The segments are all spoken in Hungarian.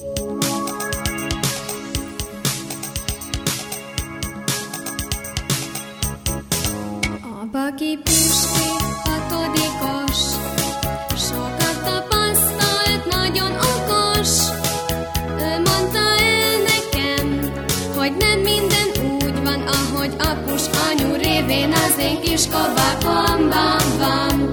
A Baki Pisti 6-os, sokat tapasztalt, nagyon okos. Ő mondta el nekem, hogy nem minden úgy van, ahogy apus anyu révén az én kis kabakomban van.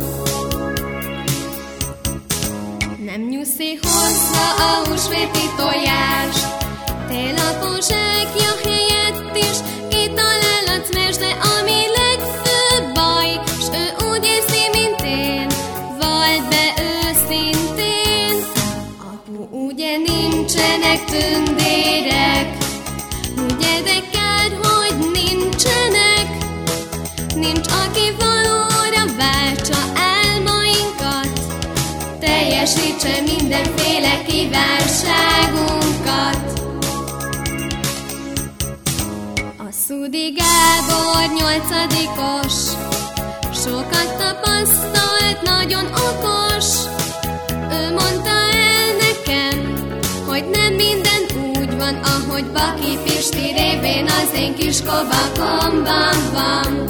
Nem nyuszi hozzá a húsvéti tojást, télapó zsákja helyett is kitalálatsz vers, de ami legfőbb baj, s ő úgy érzi, mint én, valld be őszintén. Apu, ugye nincsenek tündérek, ugye, de kár, hogy nincsenek. Nincs, aki valóra váltsa álmainkat, teljesítse mindenféle kívánságunkat. A Szudi Gábor 8-os, sokat tapasztalt, nagyon okos. Ő mondta el nekem, hogy nem minden úgy van, ahogy Baki Pisti révén az én kis kobakomban van.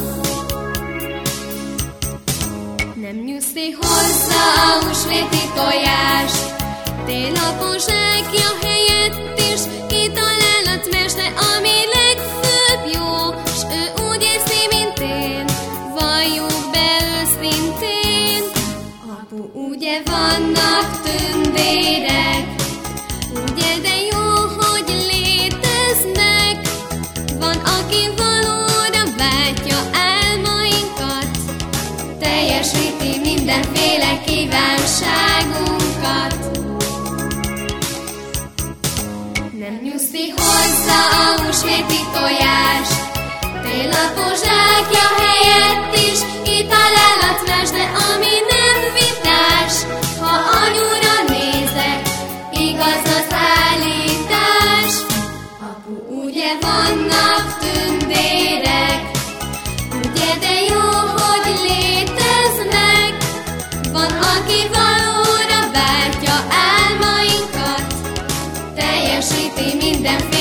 Nem nyuszi hozzá a húsvéti tojást, télapó zsákja helyett is kitalálatsz vers, de ami legfőbb jó, s ő úgy érzi, mint én, valljuk be őszintén. Apu, ugye vannak tündérek, ugye, de jó, hogy léteznek. Van, aki valóra váltja álmainkat, teljesíti mindenféle kívánságunkat. Nem nyuszi hozzá a húsvéti tojást, télapó zsákja helyett is kitalálatsz vers, de ami nem vitás, ha anyura nézek, igaz az állítás. Apu, ugye vannak tündérek, ugye, de jó, hogy léteznek. Van, aki valóra váltja álmainkat, teljesíti mindenféle